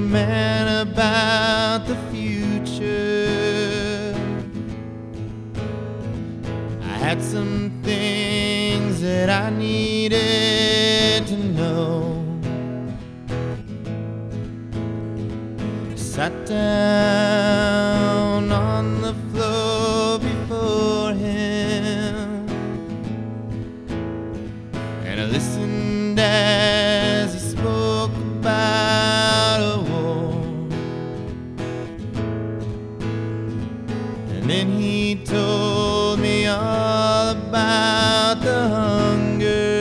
man about the future. I had some things that I needed to know. Sat down on the floor before him, and I listened as he spoke about a war. And then he told me all about the hunger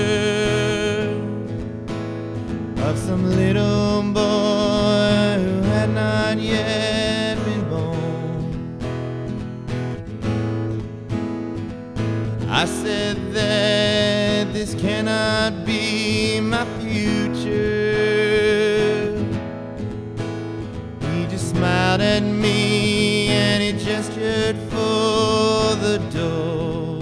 of some little boy who had not yet been born. I said that this cannot be my future. He just smiled at me and he gestured for the door.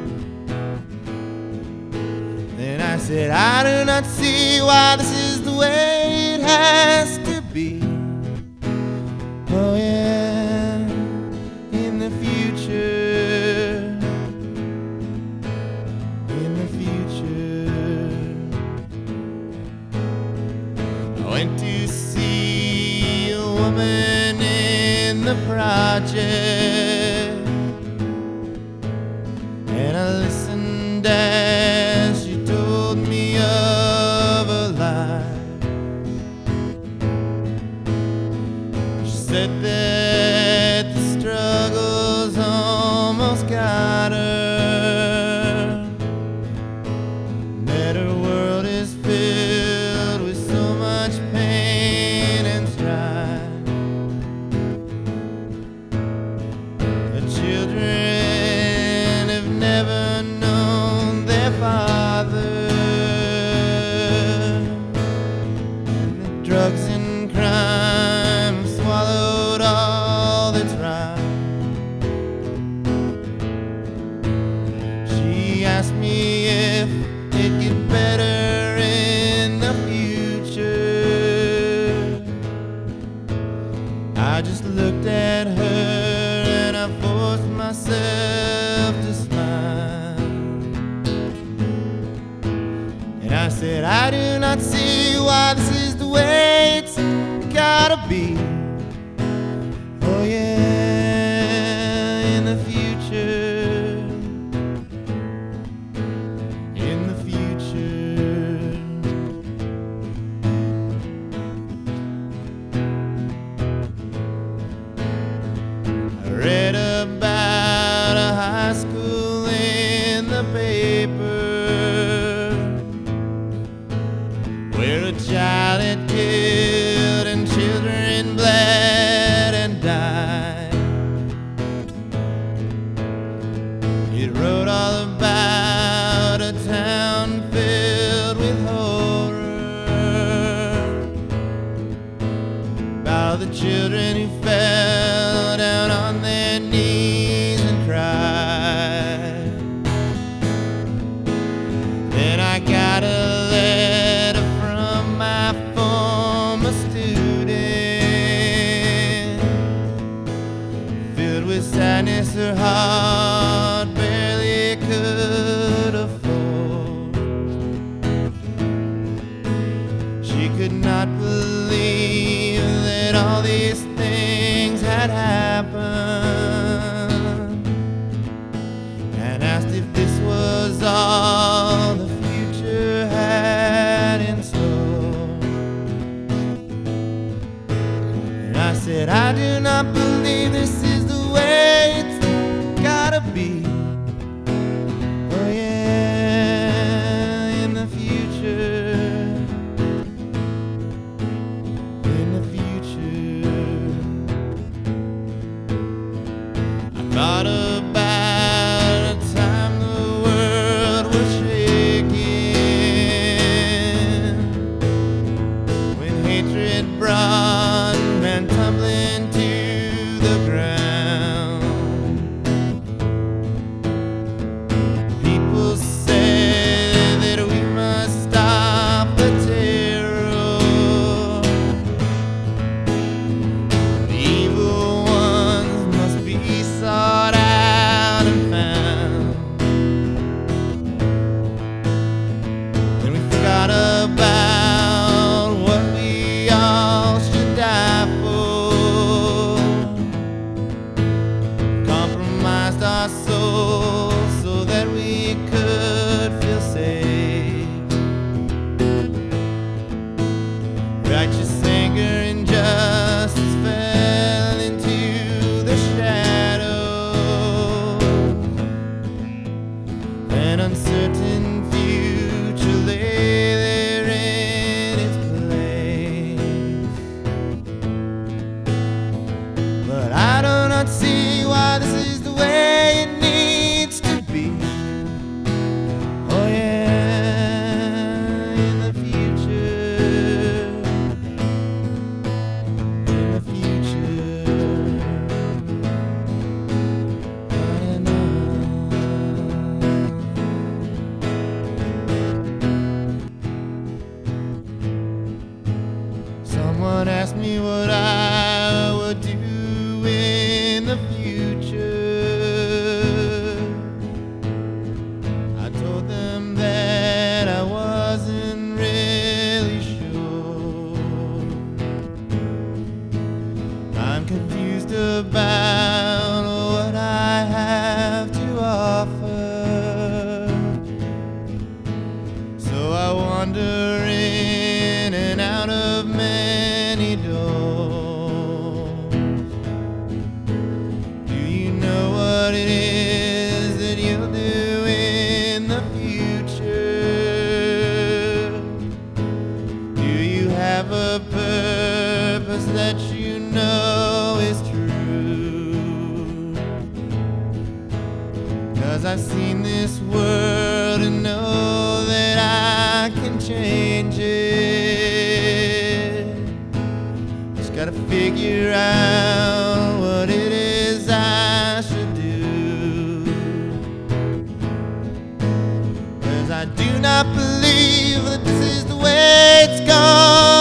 Then I said, I do not see why this is the way it has to be. Oh yeah, in the future, in the future. I went to see a woman in the project, and I listened as she told me of her life. She said that the struggles almost got her, that her world is filled with so much pain and strife. The children have never known their father, and the drugs and crime have swallowed all that's right. She asked me if it'd get better in the future. I just looked at her and I forced myself to smile. And I said, I do not see why this is the way it's gotta be. Oh yeah, in the future, in the future. I read about a high school in the paper where a child had killed and children bled and died. It wrote all about a town filled with horror, about the children who fell down on their knees and cried. Then I got a letter from my former student, filled with sadness her heart barely could afford. She could not believe that all these things had happened, and asked if this was all the future had in store. And I said, I do not believe this is the way it's gotta be. Oh yeah, in the future, in the future. I thought about a time the world was shaking, when hatred brought men tumbling to the ground. not see why this is the way it needs to be. Oh yeah, in the future, in the future, someone asked me what I would do in the future. I told them that I wasn't really sure. I'm confused about what I have to offer, so I wander in and out of many doors. Do you know what it is that you'll do in the future? Do you have a purpose that you know is true? 'Cause I've seen this world and know that I can change it. Just gotta figure out what it is I should do. 'Cause I do not believe that this is the way it's gonna